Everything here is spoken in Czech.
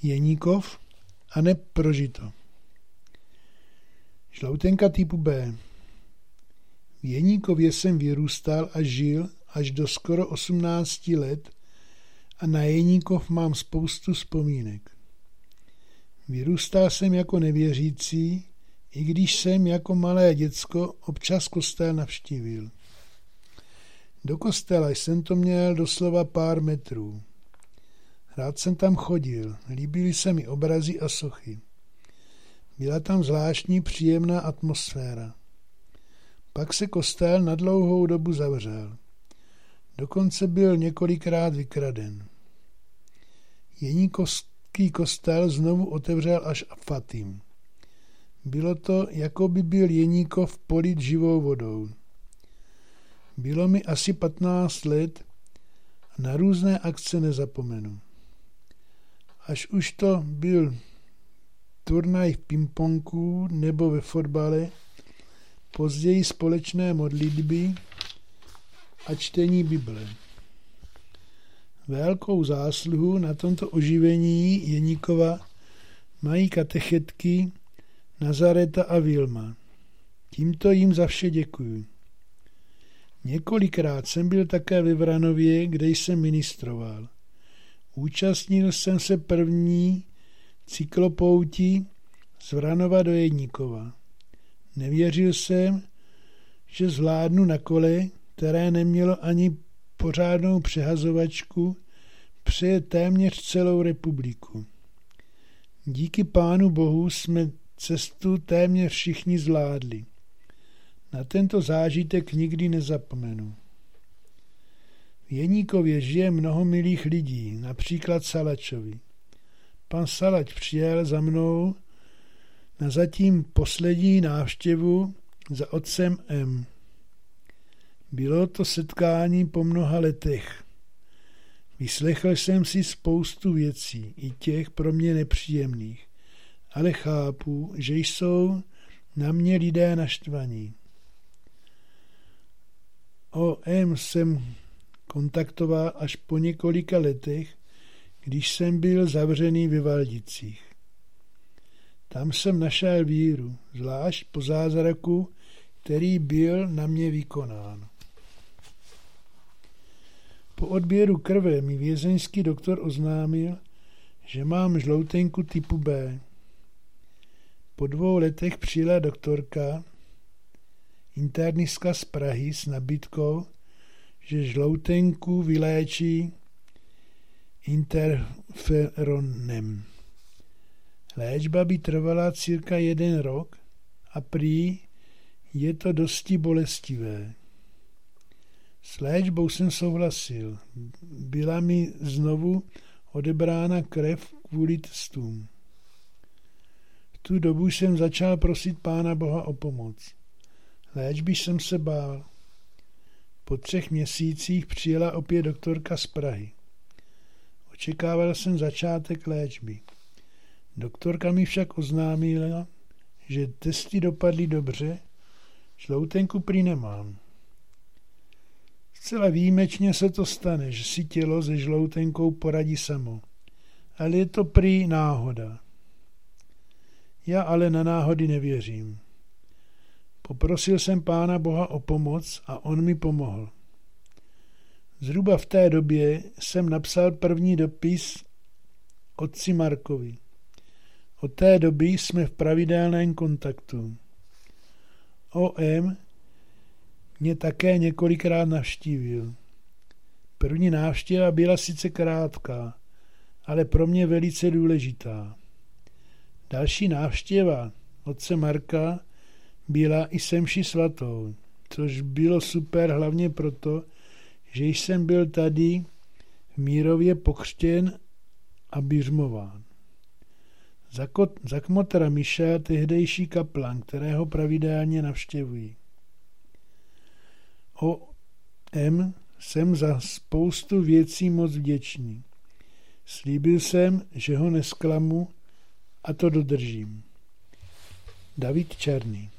Jeníkov a ne prožito. Žloutenka typu B. V Jeníkově jsem vyrůstal a žil až do skoro 18 let a na Jeníkov mám spoustu vzpomínek. Vyrůstal jsem jako nevěřící, i když jsem jako malé děcko občas kostel navštívil. Do kostela jsem to měl doslova pár metrů. Rád jsem tam chodil, líbily se mi obrazy a sochy. Byla tam zvláštní příjemná atmosféra. Pak se kostel na dlouhou dobu zavřel. Dokonce byl několikrát vykraden. Jeníkovský kostel znovu otevřel až Fatim. Bylo to, jako by byl Jeníkov polit živou vodou. Bylo mi asi 15 let a na různé akce nezapomenu. Až už to byl turnaj v pingpongu nebo ve fotbale, později společné modlitby a čtení Bible. Velkou zásluhu na tomto oživení Jeníkova mají katechetky Nazareta a Vilma. Tímto jim za vše děkuji. Několikrát jsem byl také ve Vranově, kde jsem ministroval. Účastnil jsem se první cyklopouti z Vranova do Jeníkova. Nevěřil jsem, že zvládnu na kole, které nemělo ani pořádnou přehazovačku, přejet téměř celou republiku. Díky Pánu Bohu jsme cestu téměř všichni zvládli. Na tento zážitek nikdy nezapomenu. V Jeníkově žije mnoho milých lidí, například Salačovi. Pan Salač přijel za mnou na zatím poslední návštěvu za otcem M. Bylo to setkání po mnoha letech. Vyslechl jsem si spoustu věcí, i těch pro mě nepříjemných, ale chápu, že jsou na mě lidé naštvaní. OM jsem kontaktoval až po několika letech, když jsem byl zavřený ve Valdicích. Tam jsem našel víru, zvlášť po zázraku, který byl na mě vykonán. Po odběru krve mi vězeňský doktor oznámil, že mám žloutenku typu B. Po 2 letech přijela doktorka, internistka z Prahy s nabídkou, že žloutenku vyléčí interferonem. Léčba by trvala cirka 1 rok a prý je to dosti bolestivé. S léčbou jsem souhlasil. Byla mi znovu odebrána krev kvůli testům. V tu dobu jsem začal prosit Pána Boha o pomoc. Léčby jsem se bál. Po 3 měsících přijela opět doktorka z Prahy. Očekával jsem začátek léčby. Doktorka mi však oznámila, že testy dopadly dobře, žloutenku prý nemám. Zcela výjimečně se to stane, že si tělo se žloutenkou poradí samo. Ale je to prý náhoda. Já ale na náhody nevěřím. Poprosil jsem Pána Boha o pomoc a on mi pomohl. Zhruba v té době jsem napsal první dopis otci Markovi. Od té doby jsme v pravidelném kontaktu. OM mě také několikrát navštívil. První návštěva byla sice krátká, ale pro mě velice důležitá. Další návštěva otce Marka byla i se mši svatou, což bylo super hlavně proto, že jsem byl tady v Mírově pokřtěn a biřmován. Za kmotra Miša, tehdejší kaplan, kterého pravidelně navštěvují. OM jsem za spoustu věcí moc vděčný. Slíbil jsem, že ho nesklamu a to dodržím. David Černý.